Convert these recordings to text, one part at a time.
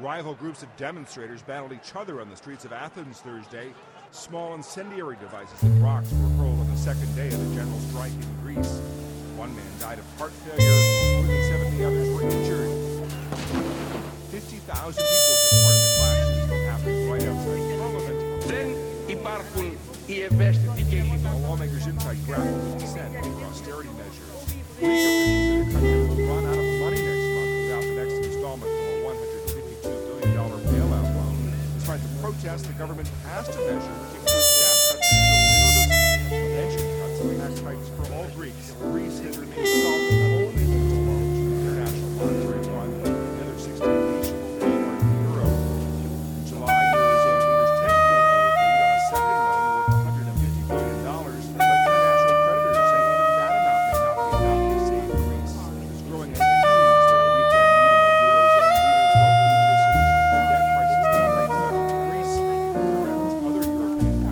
Rival groups of demonstrators battled each other on the streets of Athens Thursday. Small incendiary devices and rocks were hurled on the second day of the general strike in Greece. One man died of heart failure, more than 70 others were injured. 50,000 people took part in the clashes that happened right outside Parliament. While lawmakers inside grapple with dissent over austerity measures, Greek officials in the country will run out of money next month without the next installment from a $152 billion bailout loan. Despite the protests, the government passed a measure to include staff cuts for civil service, pension cuts, and tax hikes for all Greeks. Greece has remained solvent only due to loans from the International Monetary Fund and the other 16 nations that are part of the euro. In July, Eurozone leaders tentatively agreed on a second loan worth $150 billion, but international creditors say even that amount may not be enough to save Greece. There's growing unease that a weekend meeting of Eurozone leaders won't lead to a solution to the debt crisis that plagues not only Greece, but threatens other European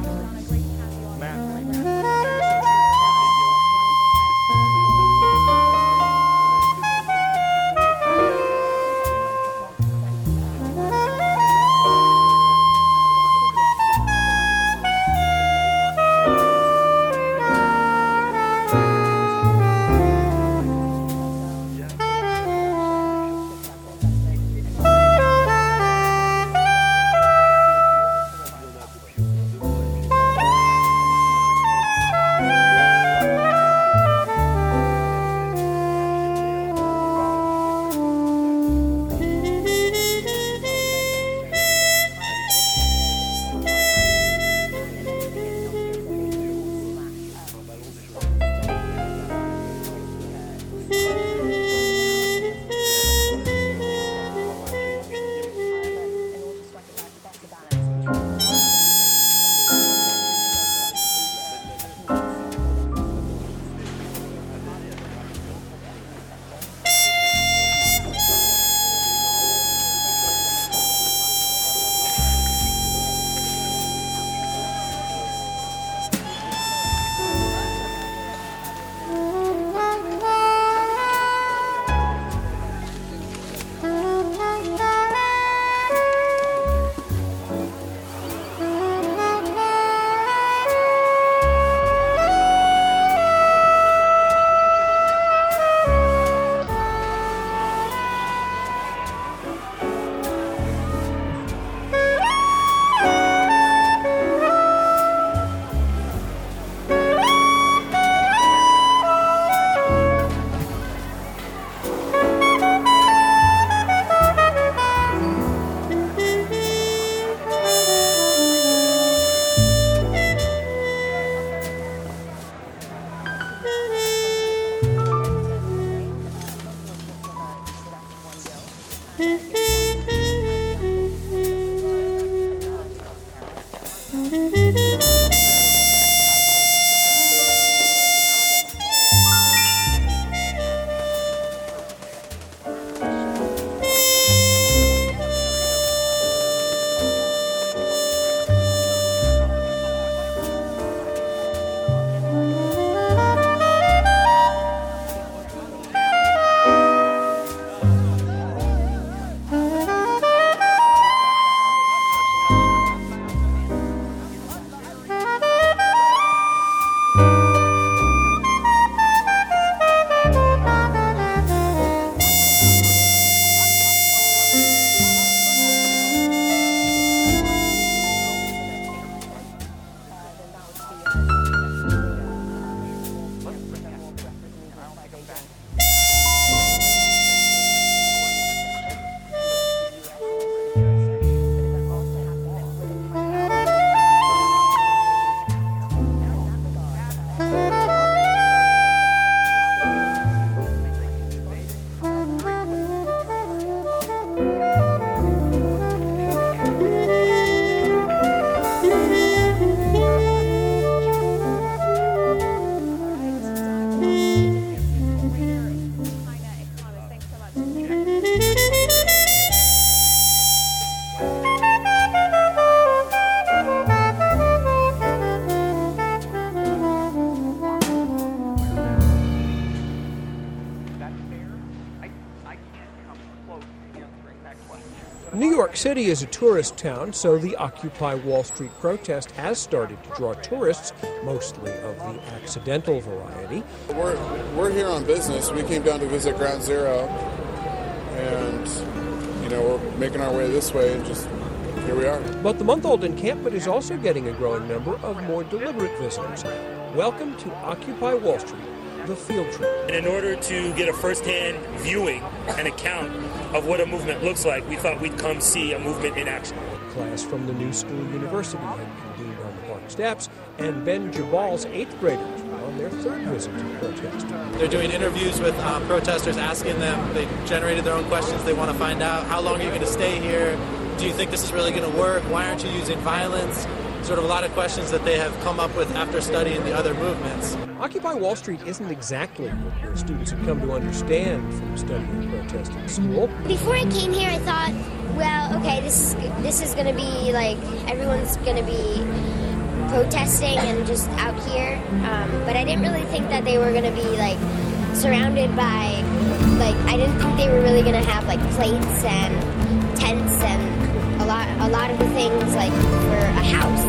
New York City is a tourist town, so the Occupy Wall Street protest has started to draw tourists, mostly of the accidental variety. We're here on business. We came down to visit Ground Zero, and we're making our way this way, and just here we are. But the month-old encampment is also getting a growing number of more deliberate visitors. Welcome to Occupy Wall Street, the field trip. And in order to get a first-hand viewing and account of what a movement looks like, we thought we'd come see a movement in action. A class from the New School University had convened on the park steps, and Ben Jabal's 8th graders were on their 3rd visit to the protest. They're doing interviews with protesters, asking them, they generated their own questions, they want to find out, how long are you going to stay here? Do you think this is really going to work? Why aren't you using violence? Sort of a lot of questions that they have come up with after studying the other movements. Occupy Wall Street isn't exactly what your students have come to understand from studying protest in school. Before I came here, I thought, well, okay, this is going to be like, everyone's going to be protesting and just out here. But I didn't really think that they were going to be like surrounded by, like, I didn't think they were really going to have like plates and tents and a lot of the things like for a house.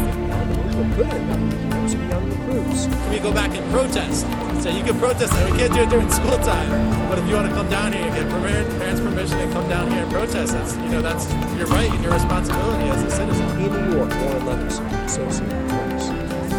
Can we go back and protest? So you can protest it. We can't do it during school time. But if you want to come down here and get parents' permission and come down here and protest, that's your right and your responsibility as a citizen. In New York, Warren Levinson, Associated Press.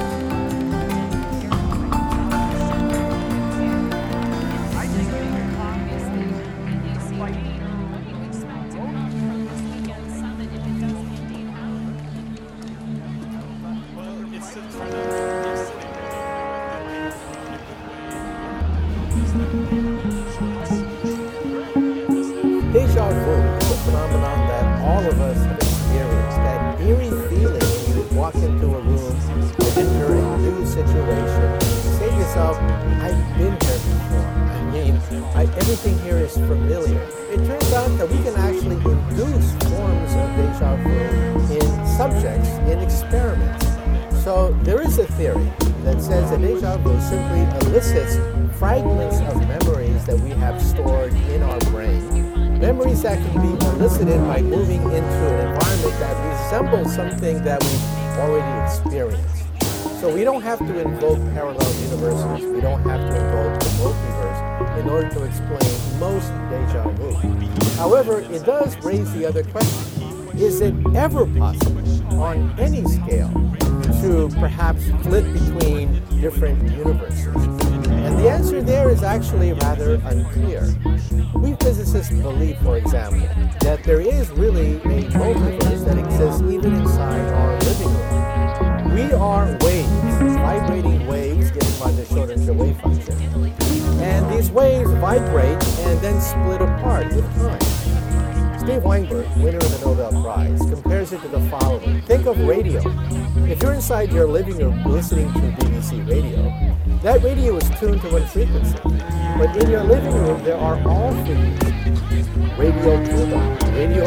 Deja vu is a phenomenon that all of us have experienced. That eerie feeling when you walk into a room, you enter a new situation, you say to yourself, I've been here before. I mean, everything here is familiar. It turns out that we can actually induce forms of deja vu in subjects, in experiments. So there is a theory that says that deja vu simply elicits fragments of memories that we have stored in our brain. Memories that can be elicited by moving into an environment that resembles something that we've already experienced. So we don't have to invoke parallel universes. We don't have to invoke the multiverse in order to explain most deja vu. However, it does raise the other question. Is it ever possible on any scale to perhaps flip between different universes? And the answer there is actually rather unclear. We physicists believe, for example, that there is really a multiverse that exists even inside our living room. We are waves, vibrating waves given by the Schrodinger wave function. And these waves vibrate and then split apart with time. Steve Weinberg, winner of the Nobel Prize, compares it to the following. Think of radio. If you're inside your living room listening to BBC radio, that radio is tuned to one frequency. But in your living room, there are all frequencies. Radio Cuba, Radio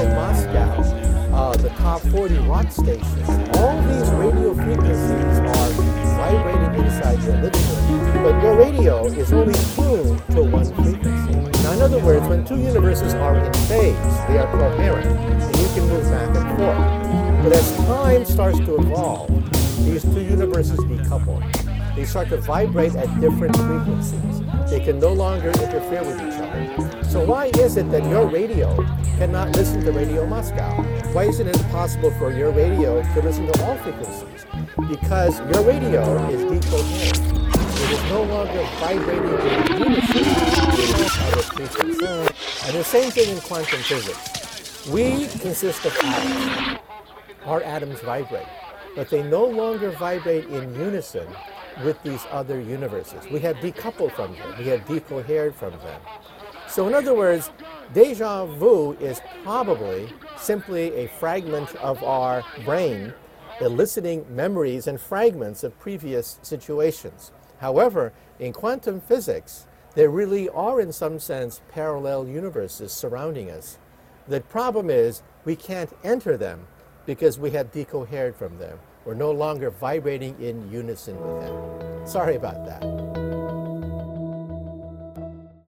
Moscow, the top 40 rock stations. All these radio frequencies are vibrating inside your living room. But your radio is only tuned to one frequency. Now, in other words, when two universes are in phase, they are coherent, and you can move back and forth. But as time starts to evolve, these two universes decouple. They start to vibrate at different frequencies. They can no longer interfere with each other. So why is it that your radio cannot listen to Radio Moscow? Why isn't it possible for your radio to listen to all frequencies? Because your radio is decoherent. It is no longer vibrating in unison with other frequencies. And the same thing in quantum physics. We consist of atoms. Our atoms vibrate, but they no longer vibrate in unison with these other universes. We have decoupled from them. We have decohered from them. So in other words, deja vu is probably simply a fragment of our brain eliciting memories and fragments of previous situations. However, in quantum physics, there really are, in some sense, parallel universes surrounding us. The problem is we can't enter them because we have decohered from them. We're no longer vibrating in unison with them. Sorry about that.